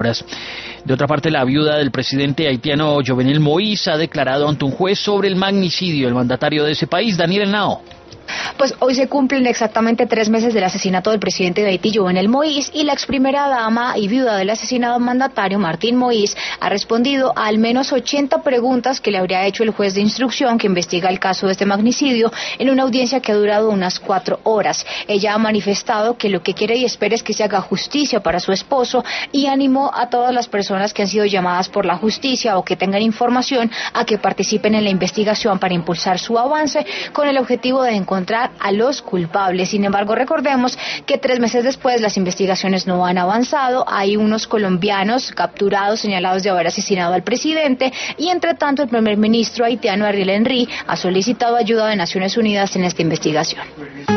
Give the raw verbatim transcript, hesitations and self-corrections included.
compras. De otra parte, la viuda del presidente haitiano Jovenel Moïse ha declarado ante un juez sobre el magnicidio del mandatario de ese país, Daniel Henao. Pues hoy se cumplen exactamente tres meses del asesinato del presidente de Haití, Jovenel Moïse, y la ex primera dama y viuda del asesinado mandatario, Martín Moïse, ha respondido a al menos ochenta preguntas que le habría hecho el juez de instrucción que investiga el caso de este magnicidio en una audiencia que ha durado unas cuatro horas. Ella ha manifestado que lo que quiere y espera es que se haga justicia para su esposo y animó a todas las personas que han sido llamadas por la justicia o que tengan información a que participen en la investigación para impulsar su avance con el objetivo de encontrar encontrar a los culpables. Sin embargo, recordemos que tres meses después las investigaciones no han avanzado. Hay unos colombianos capturados señalados de haber asesinado al presidente y, entre tanto, el primer ministro haitiano Ariel Henry ha solicitado ayuda de Naciones Unidas en esta investigación.